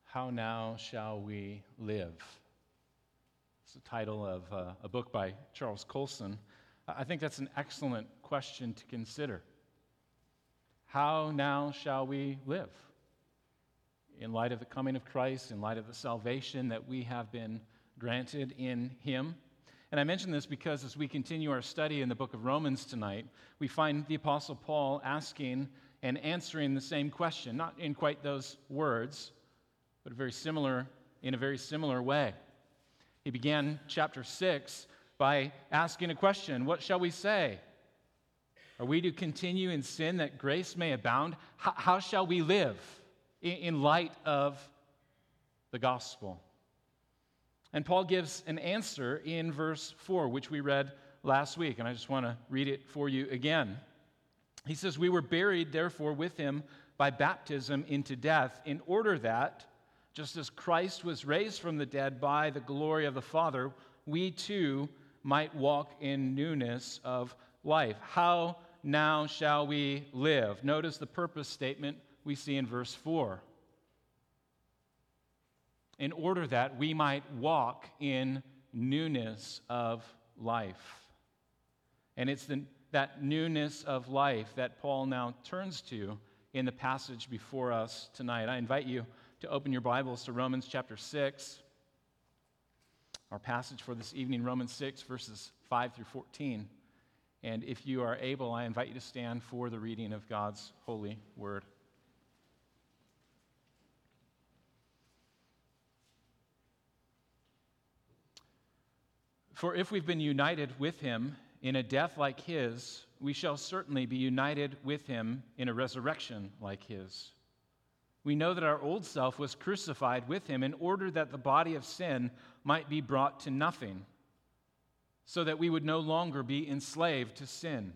How Now Shall We Live? It's the title of a book by Charles Colson. I think that's an excellent question to consider. How now shall we live? In light of the coming of Christ, in light of the salvation that we have been granted in Him. And I mention this because as we continue our study in the book of Romans tonight, we find the Apostle Paul asking and answering the same question, not in quite those words, but in a very similar way. He began chapter 6 by asking a question, what shall we say? Are we to continue in sin that grace may abound? How shall we live in light of the gospel? And Paul gives an answer in verse 4, which we read last week, and I just want to read it for you again. He says, "We were buried, therefore, with him by baptism into death, in order that, just as Christ was raised from the dead by the glory of the Father, we too might walk in newness of life." How now shall we live? Notice the purpose statement we see in verse 4. In order that we might walk in newness of life. And it's that newness of life that Paul now turns to in the passage before us tonight. I invite you to open your Bibles to Romans chapter 6. Our passage for this evening, Romans 6, verses 5 through 14. And if you are able, I invite you to stand for the reading of God's holy word. For if we've been united with him in a death like his, we shall certainly be united with him in a resurrection like his. We know that our old self was crucified with him in order that the body of sin might be brought to nothing, so that we would no longer be enslaved to sin.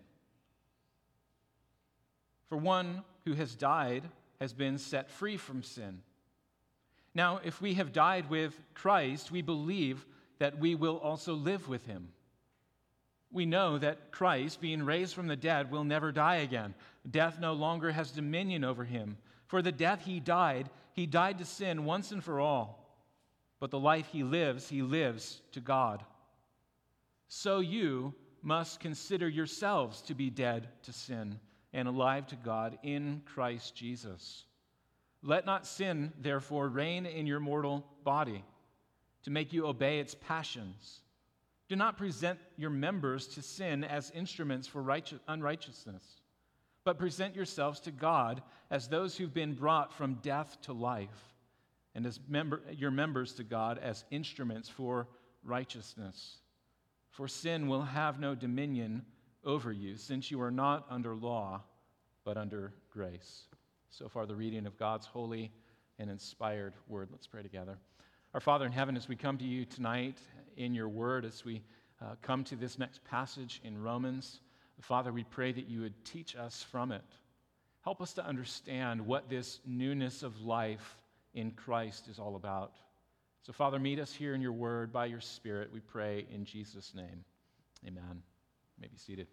For one who has died has been set free from sin. Now, if we have died with Christ, we believe that we will also live with him. We know that Christ, being raised from the dead, will never die again. Death no longer has dominion over him. For the death he died to sin once and for all. But the life he lives to God. So you must consider yourselves to be dead to sin and alive to God in Christ Jesus. Let not sin, therefore, reign in your mortal body, to make you obey its passions. Do not present your members to sin as instruments for unrighteousness, but present yourselves to God as those who've been brought from death to life, and as your members to God as instruments for righteousness. For sin will have no dominion over you, since you are not under law, but under grace. So far, the reading of God's holy and inspired word. Let's pray together. Our Father in heaven, as we come to you tonight in your word, as we come to this next passage in Romans, Father, we pray that you would teach us from it. Help us to understand what this newness of life in Christ is all about. So, Father, meet us here in your word by your Spirit, we pray in Jesus' name. Amen. You may be seated.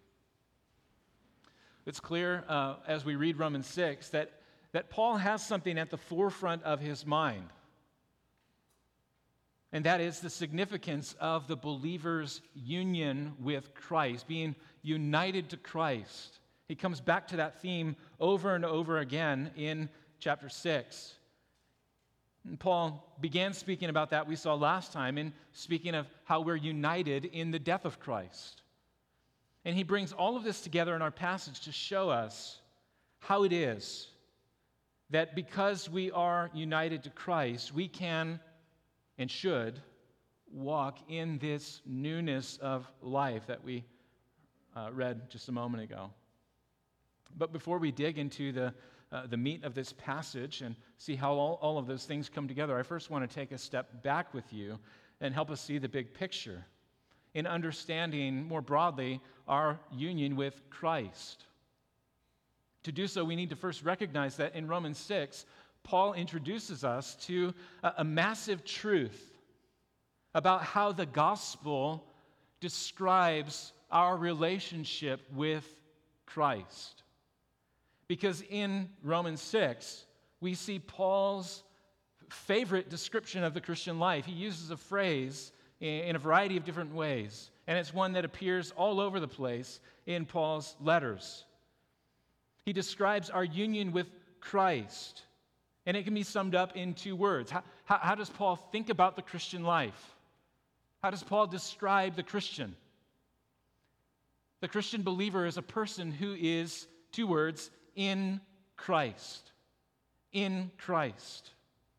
It's clear as we read Romans 6 that Paul has something at the forefront of his mind. And that is the significance of the believer's union with Christ, being united to Christ. He comes back to that theme over and over again in chapter 6. And Paul began speaking about that, we saw last time, in speaking of how we're united in the death of Christ. And he brings all of this together in our passage to show us how it is that because we are united to Christ, we can and should walk in this newness of life that we read just a moment ago. But before we dig into the meat of this passage and see how all of those things come together, I first want to take a step back with you and help us see the big picture in understanding more broadly our union with Christ. To do so, we need to first recognize that in Romans 6, Paul introduces us to a massive truth about how the gospel describes our relationship with Christ. Because in Romans 6, we see Paul's favorite description of the Christian life. He uses a phrase in a variety of different ways, and it's one that appears all over the place in Paul's letters. He describes our union with Christ, and it can be summed up in two words. How does Paul think about the Christian life? How does Paul describe the Christian? The Christian believer is a person who is, two words, in Christ. In Christ.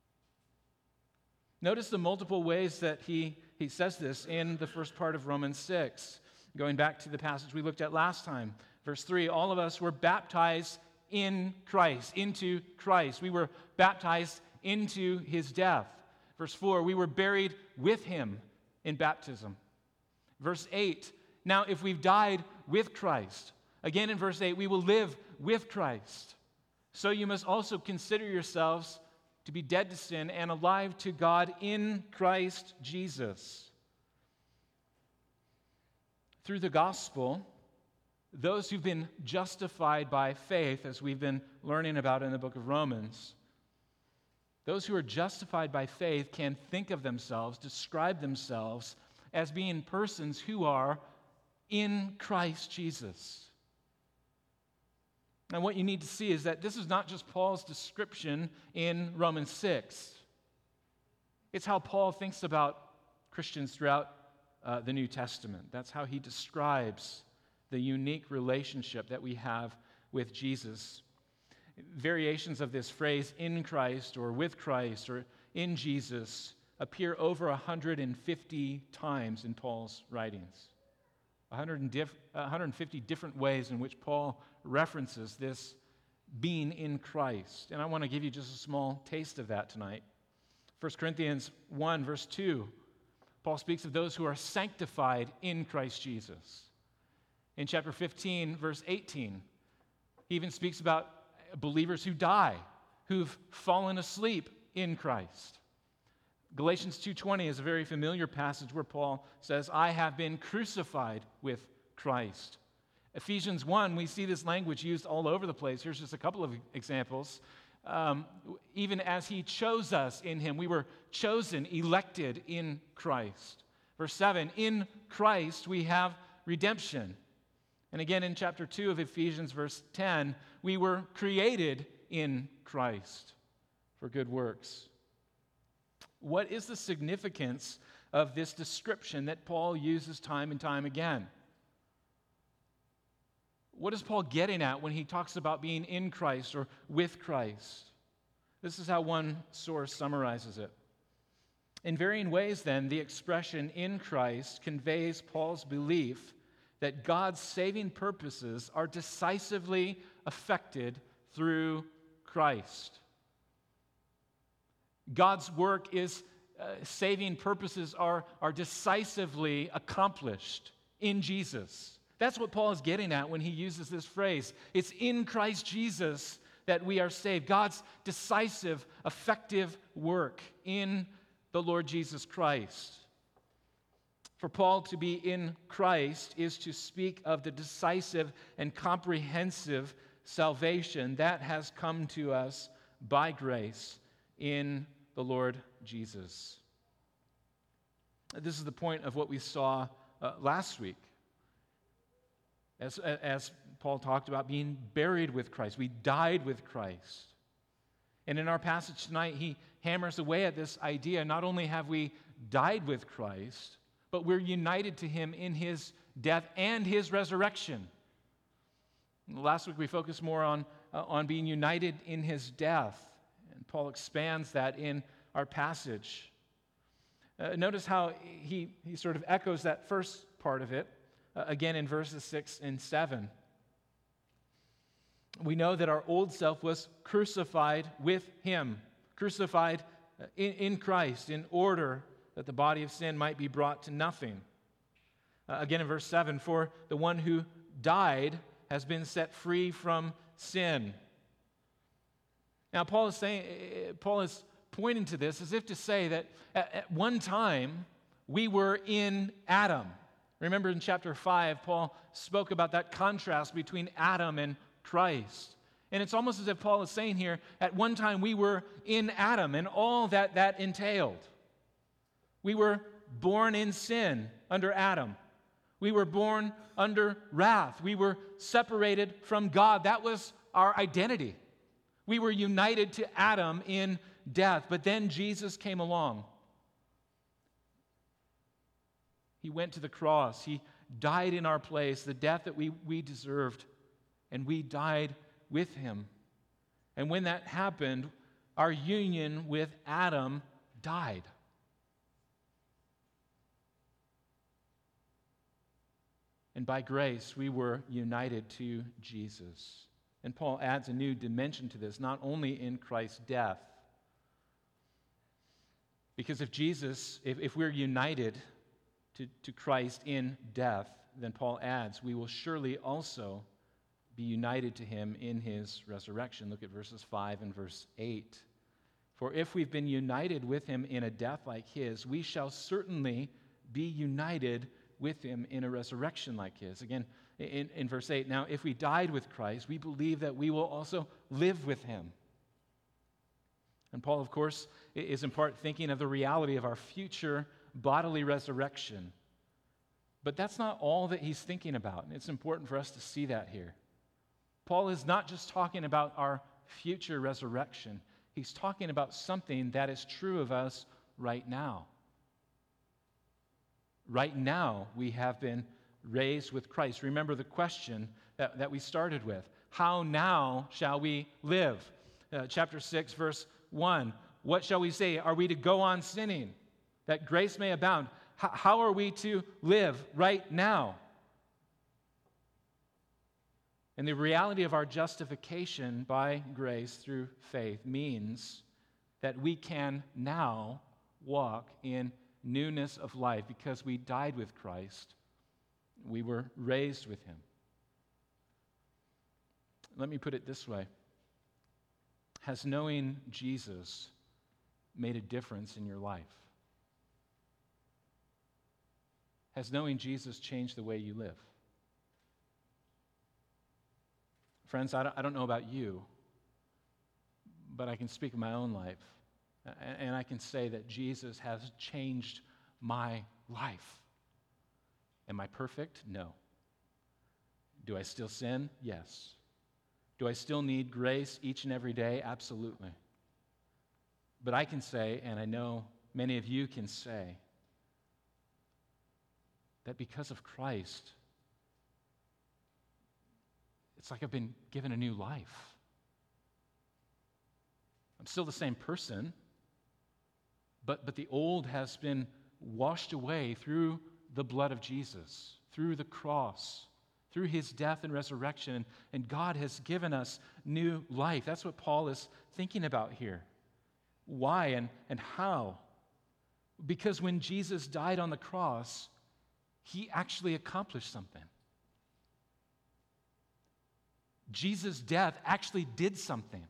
Notice the multiple ways that he says this in the first part of Romans 6. Going back to the passage we looked at last time. Verse 3, all of us were baptized in Christ, into Christ. We were baptized into his death. Verse 4, we were buried with him in baptism. Verse 8, now if we've died with Christ, again in verse 8, we will live with Christ. So you must also consider yourselves to be dead to sin and alive to God in Christ Jesus. Through the gospel, those who've been justified by faith, as we've been learning about in the book of Romans, those who are justified by faith can think of themselves, describe themselves as being persons who are in Christ Jesus. And what you need to see is that this is not just Paul's description in Romans 6. It's how Paul thinks about Christians throughout the New Testament. That's how he describes the unique relationship that we have with Jesus. Variations of this phrase, in Christ or with Christ or in Jesus, appear over 150 times in Paul's writings. 150 different ways in which Paul references this being in Christ. And I want to give you just a small taste of that tonight. 1 Corinthians 1, verse 2, Paul speaks of those who are sanctified in Christ Jesus. In chapter 15, verse 18, he even speaks about believers who die, who've fallen asleep in Christ. Galatians 2:20 is a very familiar passage where Paul says, I have been crucified with Christ. Ephesians 1, we see this language used all over the place. Here's just a couple of examples. Even as he chose us in him, we were chosen, elected in Christ. Verse 7, in Christ we have redemption. And again in chapter 2 of Ephesians, verse 10, we were created in Christ for good works. What is the significance of this description that Paul uses time and time again? What is Paul getting at when he talks about being in Christ or with Christ? This is how one source summarizes it. In varying ways, then, the expression in Christ conveys Paul's belief that God's saving purposes are decisively affected through Christ. God's work is, saving purposes are decisively accomplished in Jesus. That's what Paul is getting at when he uses this phrase. It's in Christ Jesus that we are saved. God's decisive, effective work in the Lord Jesus Christ. For Paul to be in Christ is to speak of the decisive and comprehensive salvation that has come to us by grace in the Lord Jesus. This is the point of what we saw last week. As Paul talked about being buried with Christ. We died with Christ. And in our passage tonight, he hammers away at this idea. Not only have we died with Christ, but we're united to him in his death and his resurrection. Last week we focused more on being united in his death. And Paul expands that in our passage. Notice how he sort of echoes that first part of it. Again in verses 6 and 7. We know that our old self was crucified with him, crucified in Christ in order that the body of sin might be brought to nothing. Again in verse 7, for the one who died has been set free from sin. Now Paul is pointing to this as if to say that at one time we were in Adam. Remember in chapter 5, Paul spoke about that contrast between Adam and Christ. And it's almost as if Paul is saying here, at one time we were in Adam and all that entailed. We were born in sin under Adam. We were born under wrath. We were separated from God. That was our identity. We were united to Adam in death. But then Jesus came along. He went to the cross. He died in our place, the death that we deserved, and we died with him. And when that happened, our union with Adam died. And by grace, we were united to Jesus. And Paul adds a new dimension to this, not only in Christ's death. Because if we're united to Christ in death, then Paul adds, we will surely also be united to him in his resurrection. Look at verses 5 and verse 8. For if we've been united with him in a death like his, we shall certainly be united with him in a resurrection like his. Again, in verse 8, now if we died with Christ, we believe that we will also live with him. And Paul, of course, is in part thinking of the reality of our future bodily resurrection. But that's not all that he's thinking about. And it's important for us to see that here. Paul is not just talking about our future resurrection. He's talking about something that is true of us right now. Right now, we have been raised with Christ. Remember the question that we started with. How now shall we live? Chapter 6, verse 1. What shall we say? Are we to go on sinning, that grace may abound? How are we to live right now? And the reality of our justification by grace through faith means that we can now walk in newness of life because we died with Christ. We were raised with him. Let me put it this way. Has knowing Jesus made a difference in your life? Has knowing Jesus changed the way you live? Friends, I don't know about you, but I can speak of my own life. And I can say that Jesus has changed my life. Am I perfect? No. Do I still sin? Yes. Do I still need grace each and every day? Absolutely. But I can say, and I know many of you can say, that because of Christ, it's like I've been given a new life. I'm still the same person, but the old has been washed away through the blood of Jesus, through the cross, through his death and resurrection, and God has given us new life. That's what Paul is thinking about here. Why and how? Because when Jesus died on the cross, he actually accomplished something. Jesus' death actually did something.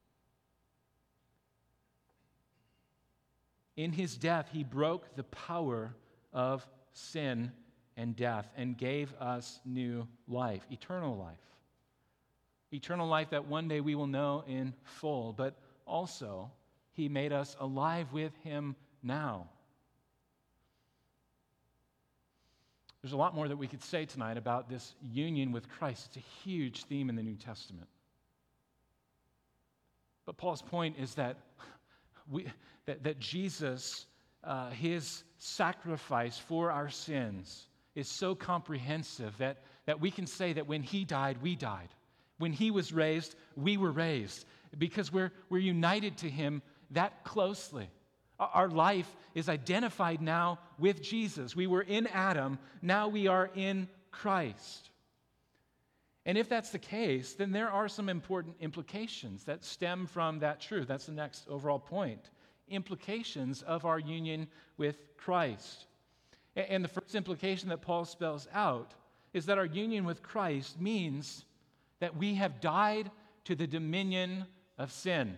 In his death, he broke the power of sin and death and gave us new life, eternal life. Eternal life that one day we will know in full, but also he made us alive with him now. There's a lot more that we could say tonight about this union with Christ. It's a huge theme in the New Testament. But Paul's point is that that Jesus, his sacrifice for our sins is so comprehensive that we can say that when he died, we died. When he was raised, we were raised. Because we're united to him that closely. Our life is identified now with Jesus. We were in Adam, now we are in Christ. And if that's the case, then there are some important implications that stem from that truth. That's the next overall point. Implications of our union with Christ. And the first implication that Paul spells out is that our union with Christ means that we have died to the dominion of sin.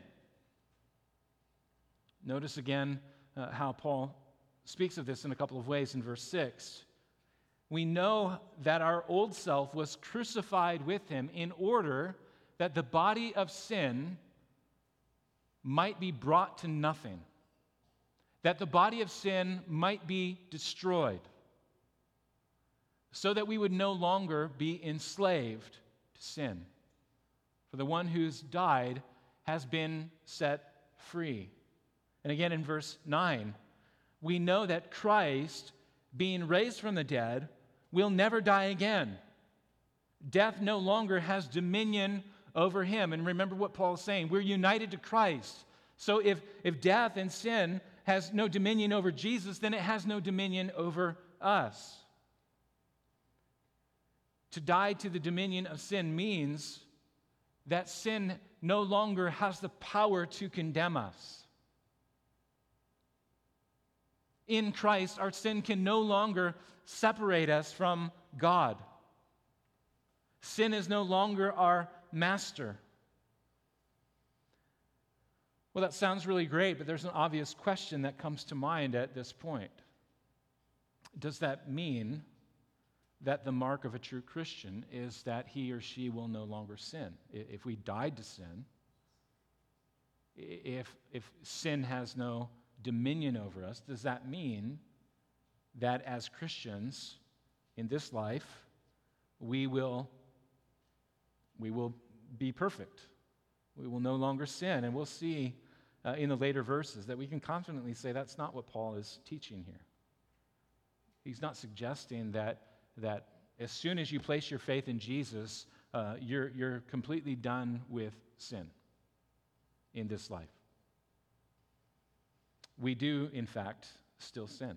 Notice again how Paul speaks of this in a couple of ways in verse 6. We know that our old self was crucified with him in order that the body of sin might be brought to nothing, that the body of sin might be destroyed, so that we would no longer be enslaved to sin. For the one who's died has been set free. And again in verse 9, we know that Christ, being raised from the dead, will never die again. Death no longer has dominion over him. And remember what Paul is saying. We're united to Christ. So if death and sin has no dominion over Jesus, then it has no dominion over us. To die to the dominion of sin means that sin no longer has the power to condemn us. In Christ, our sin can no longer separate us from God. Sin is no longer our master. Well, that sounds really great, but there's an obvious question that comes to mind at this point. Does that mean that the mark of a true Christian is that he or she will no longer sin? If we died to sin, if sin has no dominion over us, does that mean that as Christians in this life, we will be perfect? We will no longer sin. And we'll see in the later verses that we can confidently say that's not what Paul is teaching here. He's not suggesting that as soon as you place your faith in Jesus, you're completely done with sin in this life. We do, in fact, still sin.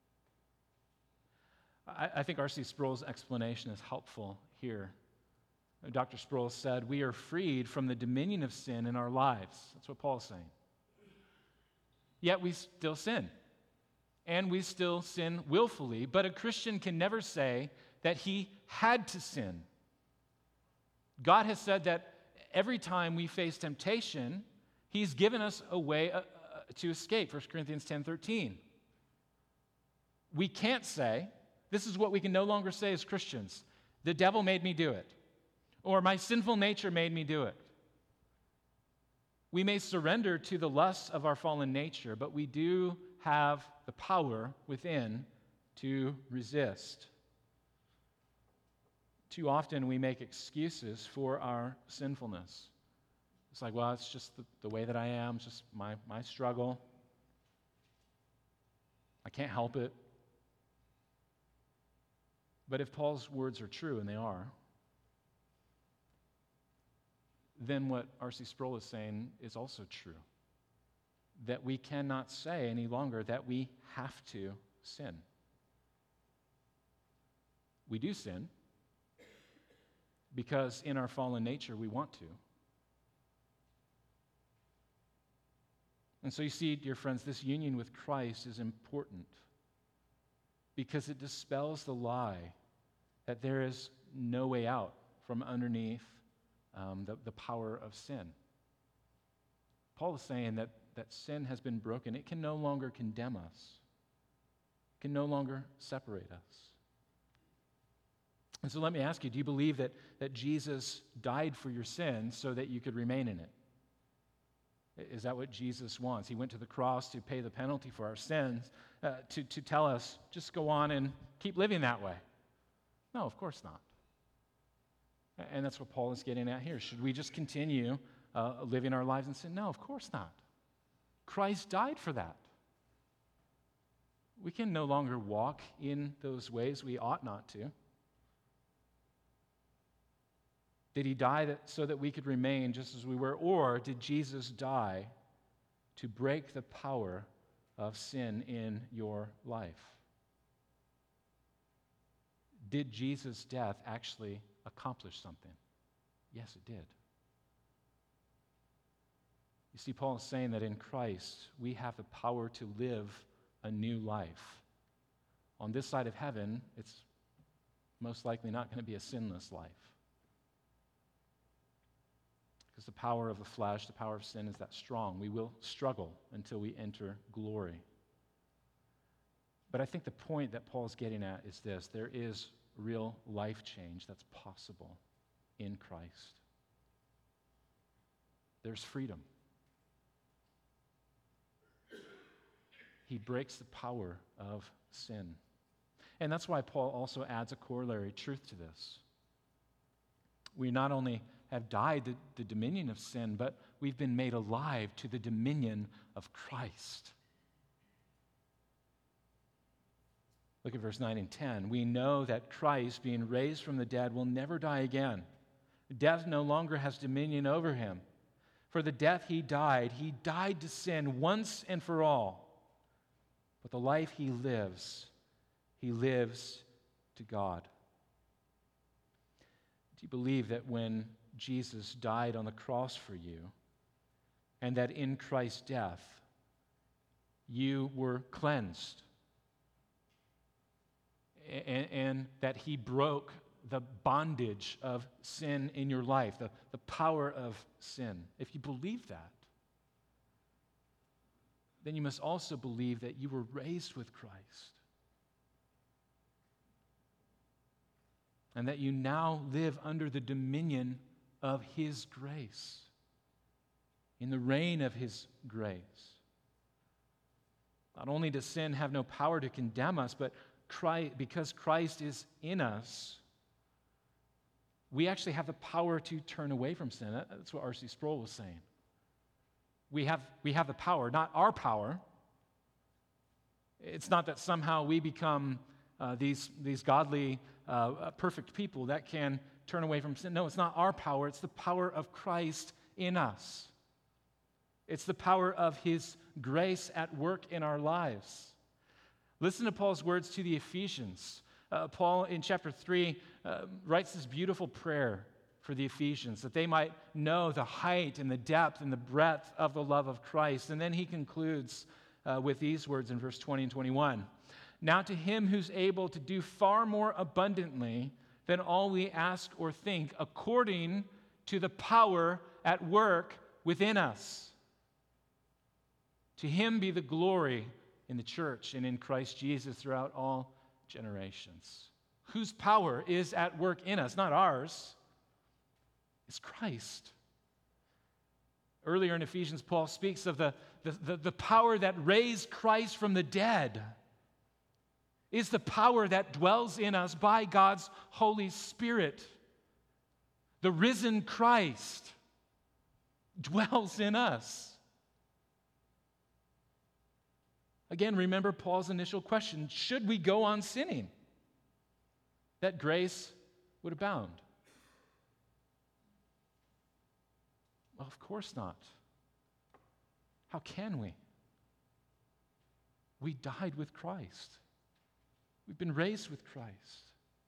I think R.C. Sproul's explanation is helpful here. Dr. Sproul said, we are freed from the dominion of sin in our lives. That's what Paul is saying. Yet we still sin. And we still sin willfully. But a Christian can never say that he had to sin. God has said that every time we face temptation, he's given us a way to escape. 1 Corinthians 10:13. We can't say, this is what we can no longer say as Christians, the devil made me do it, or my sinful nature made me do it. We may surrender to the lusts of our fallen nature, but we do have the power within to resist. Too often we make excuses for our sinfulness. It's like, well, it's just the way that I am, it's just my struggle. I can't help it. But if Paul's words are true, and they are, then what R.C. Sproul is saying is also true. That we cannot say any longer that we have to sin. We do sin because in our fallen nature we want to. And so you see, dear friends, this union with Christ is important because it dispels the lie that there is no way out from underneath the power of sin. Paul is saying that sin has been broken. It can no longer condemn us. It can no longer separate us. And so let me ask you, do you believe that Jesus died for your sins so that you could remain in it? Is that what Jesus wants? He went to the cross to pay the penalty for our sins, to tell us, just go on and keep living that way. No, of course not. And that's what Paul is getting at here. Should we just continue living our lives in sin? No, of course not. Christ died for that. We can no longer walk in those ways we ought not to. Did he die so that we could remain just as we were? Or did Jesus die to break the power of sin in your life? Did Jesus' death actually accomplish something? Yes, it did. You see, Paul is saying that in Christ, we have the power to live a new life. On this side of heaven, it's most likely not going to be a sinless life. Because the power of the flesh, the power of sin is that strong. We will struggle until we enter glory. But I think the point that Paul's getting at is this: there is real life change that's possible in Christ. there's freedom. He breaks the power of sin. And that's why Paul also adds a corollary truth to this. We not only have died the dominion of sin, but we've been made alive to the dominion of Christ. Look at verse 9 and 10. We know that Christ, being raised from the dead, will never die again. Death no longer has dominion over him. For the death he died to sin once and for all. But the life he lives to God. Do you believe that when Jesus died on the cross for you, and that in Christ's death, you were cleansed, and that he broke the bondage of sin in your life, the power of sin? If you believe that, then you must also believe that you were raised with Christ, and that you now live under the dominion of his grace, in the reign of his grace. Not only does sin have no power to condemn us, but because Christ is in us, we actually have the power to turn away from sin. That's what R.C. Sproul was saying. We have the power, not our power. It's not that somehow we become these godly, perfect people that can turn away from sin. No, it's not our power. It's the power of Christ in us. It's the power of his grace at work in our lives. Listen to Paul's words to the Ephesians. Paul, in chapter 3, writes this beautiful prayer for the Ephesians, that they might know the height and the depth and the breadth of the love of Christ. And then he concludes with these words in verse 20 and 21. Now to him who's able to do far more abundantly than all we ask or think, according to the power at work within us. To him be the glory in the church and in Christ Jesus throughout all generations. Whose power is at work in us? Not ours. It's Christ. Earlier in Ephesians, Paul speaks of the power that raised Christ from the dead. Is the power that dwells in us by God's Holy Spirit. The risen Christ dwells in us. Again, remember Paul's initial question: should we go on sinning, that grace would abound? Well, of course not. How can we? We died with Christ. We've been raised with Christ.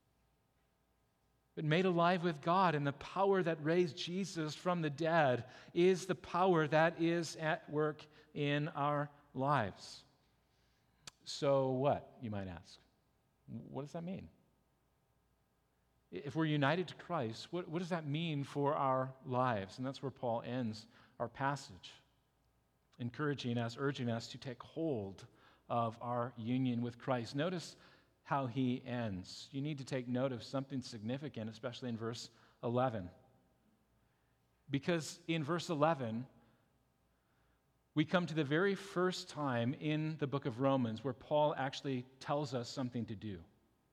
Been made alive with God, and the power that raised Jesus from the dead is the power that is at work in our lives. So what, you might ask? What does that mean? If we're united to Christ, what does that mean for our lives? And that's where Paul ends our passage, encouraging us, urging us to take hold of our union with Christ. Notice how he ends. You need to take note of something significant, especially in verse 11. Because in verse 11, we come to the very first time in the book of Romans where Paul actually tells us something to do.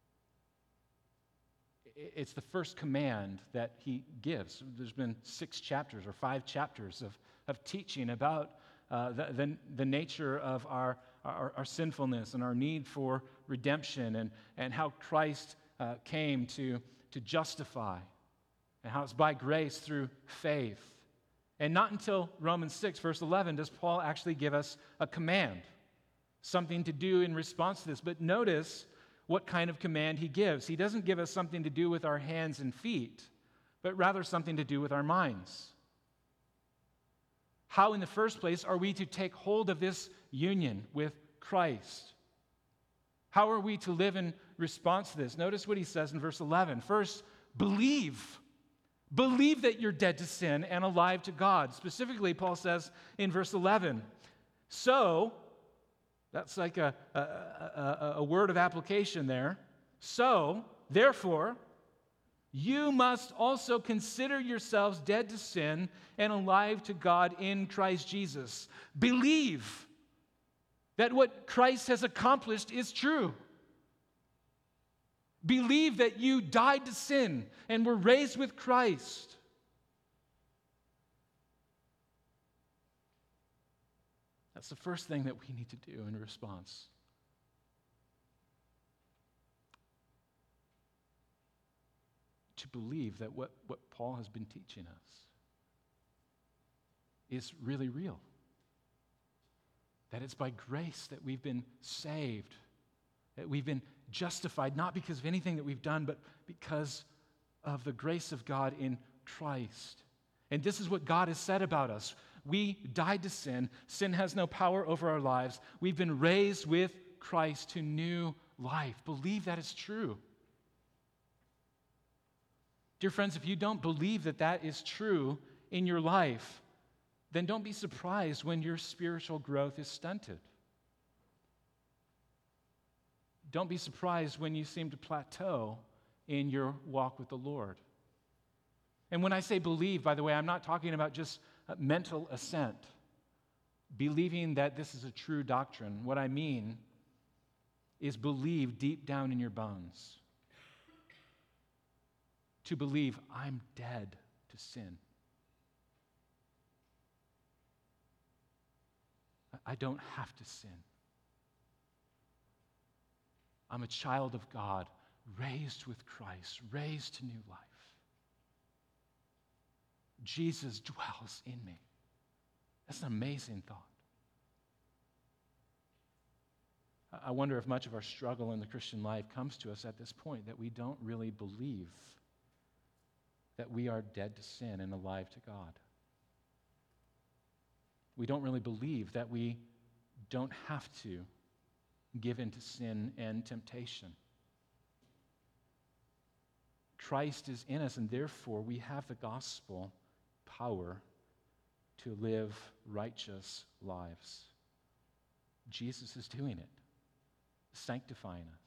It's the first command that he gives. There's been 6 chapters or 5 chapters of teaching about the nature of our sinfulness and our need for redemption, and how Christ came to justify, and how it's by grace through faith. And not until Romans 6, verse 11, does Paul actually give us a command, something to do in response to this. But notice what kind of command he gives. He doesn't give us something to do with our hands and feet, but rather something to do with our minds. How, in the first place, are we to take hold of this union with Christ? How are we to live in response to this? Notice what he says in verse 11. First, believe. Believe that you're dead to sin and alive to God. Specifically, Paul says in verse 11, so, that's like a word of application there. So, therefore, you must also consider yourselves dead to sin and alive to God in Christ Jesus. Believe that what Christ has accomplished is true. Believe that you died to sin and were raised with Christ. That's the first thing that we need to do in response. To believe that what Paul has been teaching us is really real. That it's by grace that we've been saved, that we've been justified, not because of anything that we've done, but because of the grace of God in Christ. And this is what God has said about us. We died to sin. Sin has no power over our lives. We've been raised with Christ to new life. Believe that is true. Dear friends, if you don't believe that that is true in your life, then don't be surprised when your spiritual growth is stunted. Don't be surprised when you seem to plateau in your walk with the Lord. And when I say believe, by the way, I'm not talking about just mental assent, believing that this is a true doctrine. What I mean is believe deep down in your bones. To believe, I'm dead to sin. I don't have to sin. I'm a child of God, raised with Christ, raised to new life. Jesus dwells in me. That's an amazing thought. I wonder if much of our struggle in the Christian life comes to us at this point, that we don't really believe that we are dead to sin and alive to God. We don't really believe that we don't have to give in to sin and temptation. Christ is in us, and therefore we have the gospel power to live righteous lives. Jesus is doing it, sanctifying us.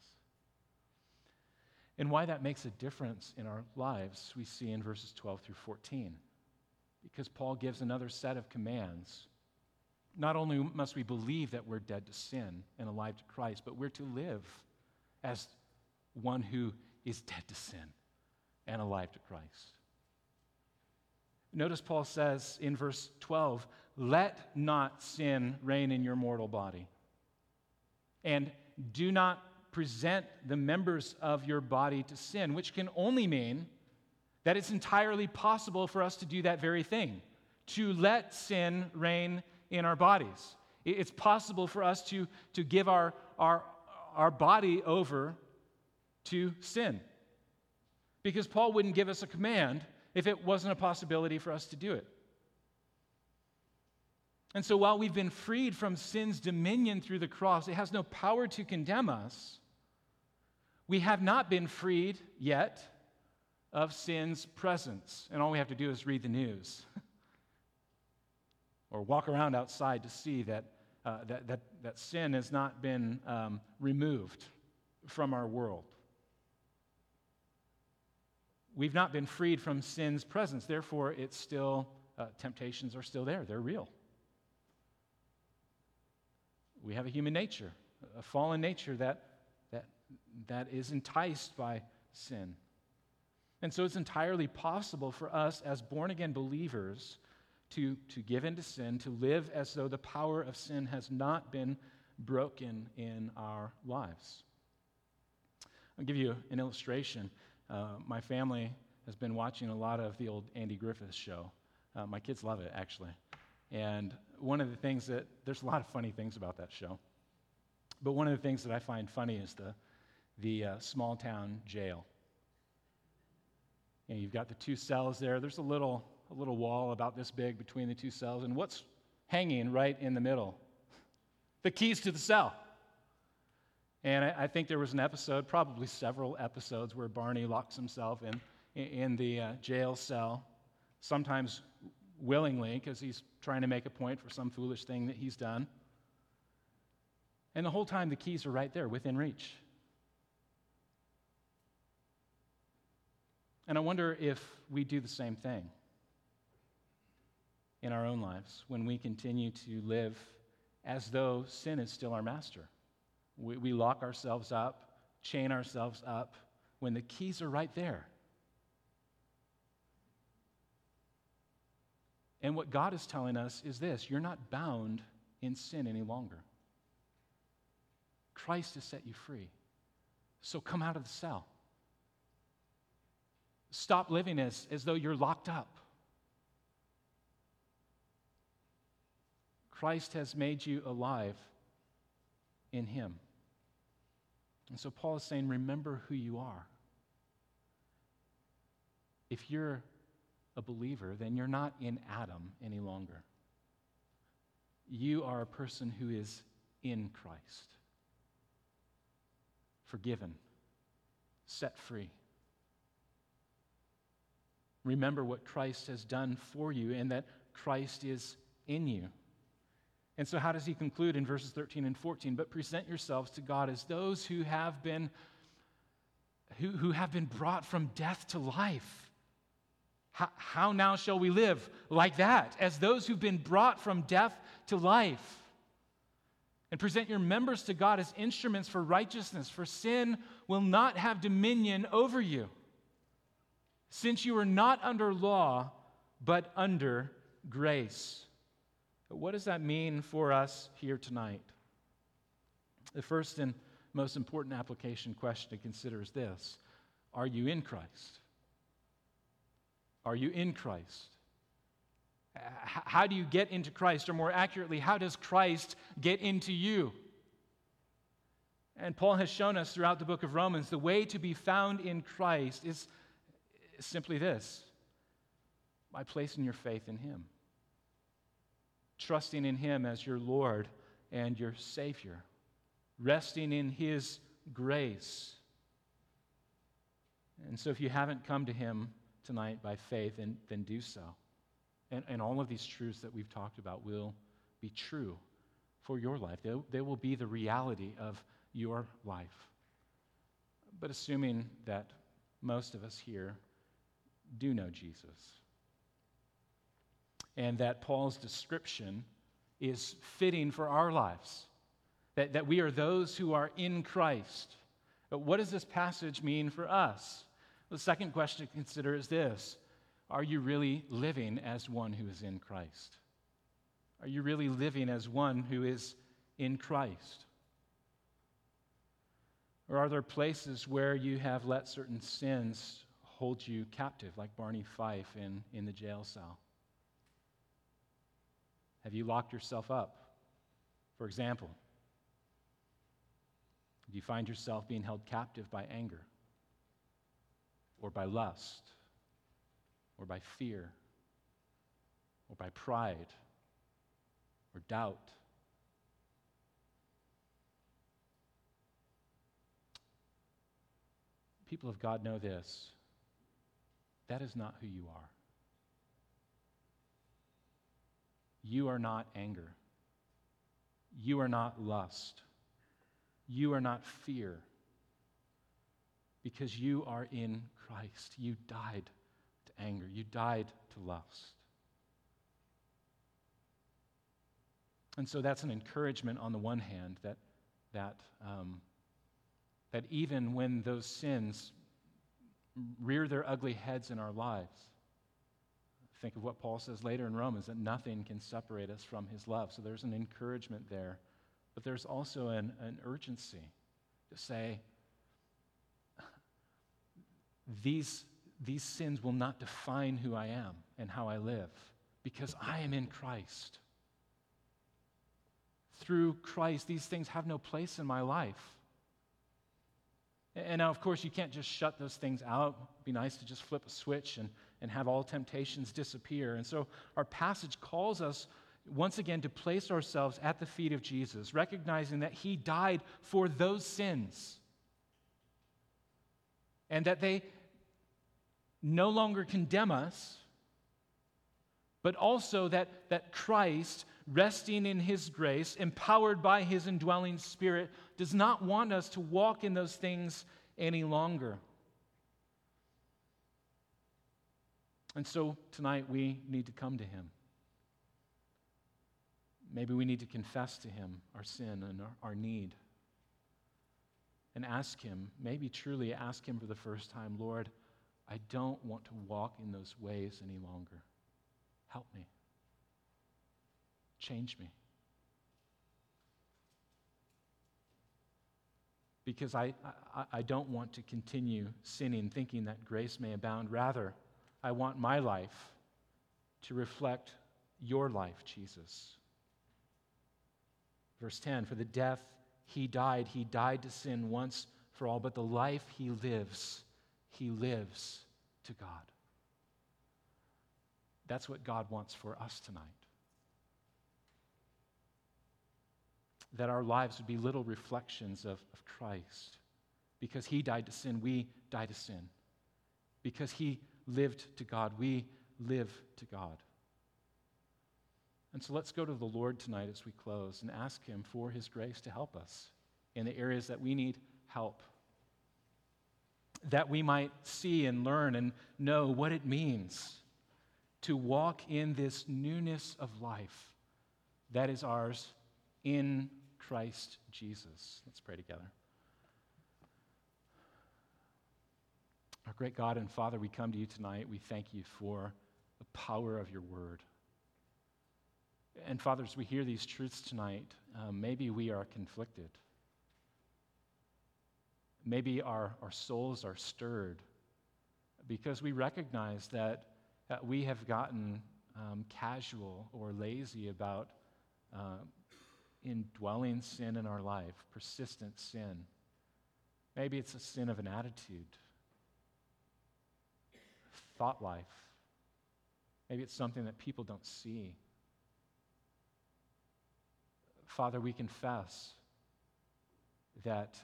And why that makes a difference in our lives, we see in verses 12 through 14. Because Paul gives another set of commands. Not only must we believe that we're dead to sin and alive to Christ, but we're to live as one who is dead to sin and alive to Christ. Notice Paul says in verse 12, let not sin reign in your mortal body. And do not present the members of your body to sin, which can only mean that it's entirely possible for us to do that very thing, to let sin reign in our bodies. It's possible for us to give our body over to sin. Because Paul wouldn't give us a command if it wasn't a possibility for us to do it. And so while we've been freed from sin's dominion through the cross, it has no power to condemn us. We have not been freed yet of sin's presence. And all we have to do is read the news or walk around outside to see that sin has not been removed from our world. We've not been freed from sin's presence. Therefore, it's still, temptations are still there. They're real. We have a human nature, a fallen nature that is enticed by sin. And so it's entirely possible for us as born-again believers to give in to sin, to live as though the power of sin has not been broken in our lives. I'll give you an illustration. My family has been watching a lot of the old Andy Griffith show. My kids love it, actually. And one of the things there's a lot of funny things about that show. But one of the things that I find funny is the small town jail. And you've got the two cells there. There's a little wall about this big between the two cells. And what's hanging right in the middle? The keys to the cell. And I think there was an episode, probably several episodes, where Barney locks himself in the jail cell, sometimes willingly because he's trying to make a point for some foolish thing that he's done. And the whole time the keys are right there within reach. And I wonder if we do the same thing in our own lives when we continue to live as though sin is still our master. We lock ourselves up, chain ourselves up, when the keys are right there. And what God is telling us is this: you're not bound in sin any longer. Christ has set you free. So come out of the cell. Stop living as though you're locked up. Christ has made you alive in Him. And so Paul is saying, remember who you are. If you're a believer, then you're not in Adam any longer. You are a person who is in Christ. Forgiven, set free. Remember what Christ has done for you and that Christ is in you. And so how does he conclude in verses 13 and 14? But present yourselves to God as those who have been brought from death to life. How now shall we live like that? As those who've been brought from death to life. And present your members to God as instruments for righteousness, for sin will not have dominion over you, since you are not under law, but under grace. What does that mean for us here tonight? The first and most important application question to consider is this: are you in Christ? Are you in Christ? How do you get into Christ? Or more accurately, how does Christ get into you? And Paul has shown us throughout the book of Romans the way to be found in Christ is simply this: by placing your faith in Him. Trusting in Him as your Lord and your Savior. Resting in His grace. And so if you haven't come to Him tonight by faith, then do so. And all of these truths that we've talked about will be true for your life. They will be the reality of your life. But assuming that most of us here do know Jesus, and that Paul's description is fitting for our lives, that we are those who are in Christ. But what does this passage mean for us? The second question to consider is this: are you really living as one who is in Christ? Are you really living as one who is in Christ? Or are there places where you have let certain sins hold you captive, like Barney Fife in the jail cell? Have you locked yourself up? For example, do you find yourself being held captive by anger, or by lust, or by fear, or by pride, or doubt? People of God, know this: that is not who you are. You are not anger. You are not lust. You are not fear. Because you are in Christ. You died to anger. You died to lust. And so that's an encouragement on the one hand that even when those sins rear their ugly heads in our lives, think of what Paul says later in Romans, that nothing can separate us from His love. So there's an encouragement there. But there's also an urgency to say, these sins will not define who I am and how I live, because I am in Christ. Through Christ, these things have no place in my life. And now, of course, you can't just shut those things out. It'd be nice to just flip a switch and have all temptations disappear. And so our passage calls us once again to place ourselves at the feet of Jesus, recognizing that He died for those sins and that they no longer condemn us, but also that Christ, resting in His grace, empowered by His indwelling Spirit, does not want us to walk in those things any longer. And so tonight we need to come to him. Maybe we need to confess to him our sin and our need. And ask him, maybe truly ask him for the first time, Lord, I don't want to walk in those ways any longer. Help me. Change me. Because I don't want to continue sinning, thinking that grace may abound. Rather, I want my life to reflect your life, Jesus. Verse 10, for the death he died to sin once for all, but the life he lives to God. That's what God wants for us tonight. That our lives would be little reflections of Christ. Because he died to sin, we die to sin. Because he lived to God, we live to God. And so let's go to the Lord tonight as we close and ask him for his grace to help us in the areas that we need help. That we might see and learn and know what it means to walk in this newness of life that is ours in Christ Jesus. Let's pray together. Our great God and Father, we come to you tonight. We thank you for the power of your word. And Father, as we hear these truths tonight, maybe we are conflicted. Maybe our souls are stirred because we recognize that we have gotten casual or lazy about indwelling sin in our life, persistent sin. Maybe it's a sin of an attitude, thought life. Maybe it's something that people don't see. Father, we confess that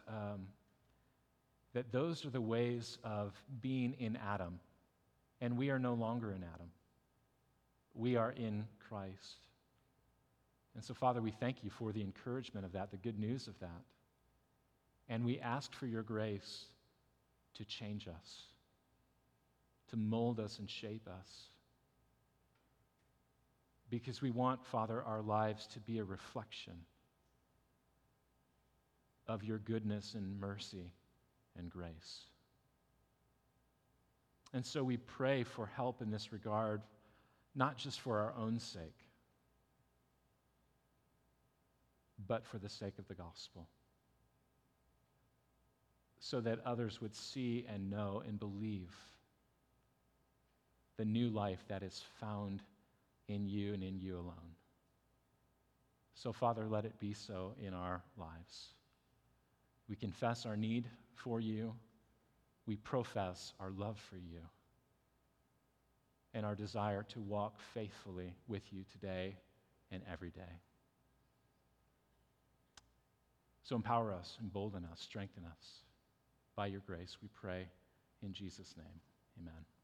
those are the ways of being in Adam, and we are no longer in Adam. We are in Christ. And so, Father, we thank you for the encouragement of that, the good news of that. And we ask for your grace to change us, to mold us and shape us. Because we want, Father, our lives to be a reflection of your goodness and mercy and grace. And so we pray for help in this regard, not just for our own sake, but for the sake of the gospel, so that others would see and know and believe the new life that is found in you and in you alone. So, Father, let it be so in our lives. We confess our need for you. We profess our love for you and our desire to walk faithfully with you today and every day. So empower us, embolden us, strengthen us. By your grace, we pray in Jesus' name. Amen.